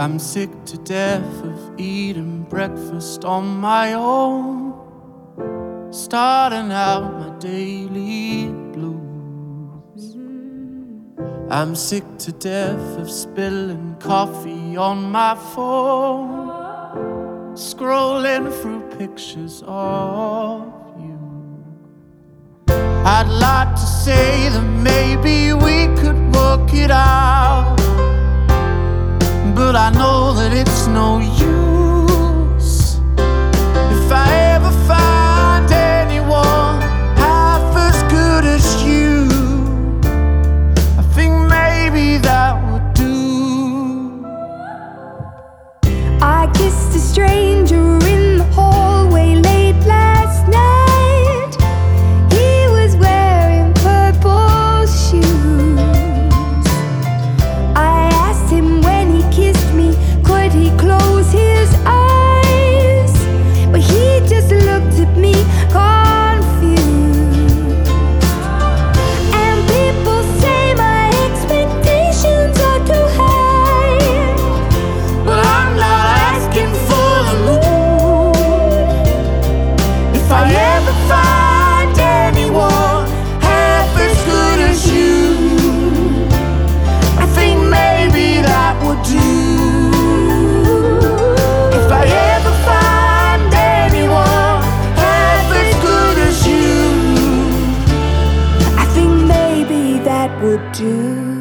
I'm sick to death of eating breakfast on my own, starting out my daily blues. I'm sick to death of spilling coffee on my phone, scrolling through pictures of you. I'd like to say that maybe we could work it out, but I know that it's no use. If I ever find anyone half as good as you, I think maybe that would do. I kissed a stranger in the hallway late last night. He was wearing purple shoes. I asked him when he kissed me, could he close his eyes? But he just looked at me confused. And people say my expectations are too high, But I'm not asking for the moon. If I ever find anyone half as good as you, I think maybe that would do. If I ever find anyone half as good as you, I think maybe that would do.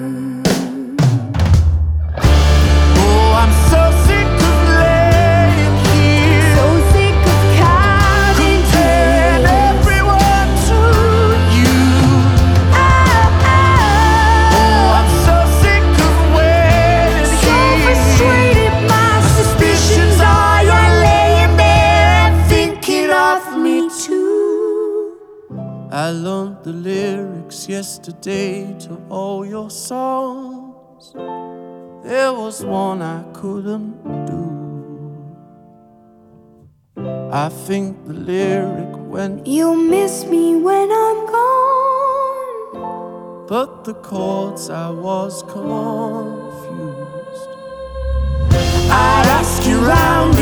oh, I'm so sick of laying here, So sick of counting comparing tears. everyone to you. Oh, Oh, I'm so sick of waiting so here. frustrated, my suspicions are you're laying there and thinking of me too. I learned the lyrics yesterday to all your songs. There was one I couldn't do. I think the lyric went, You'll miss me when I'm gone. but the chords I was confused. I'd ask you round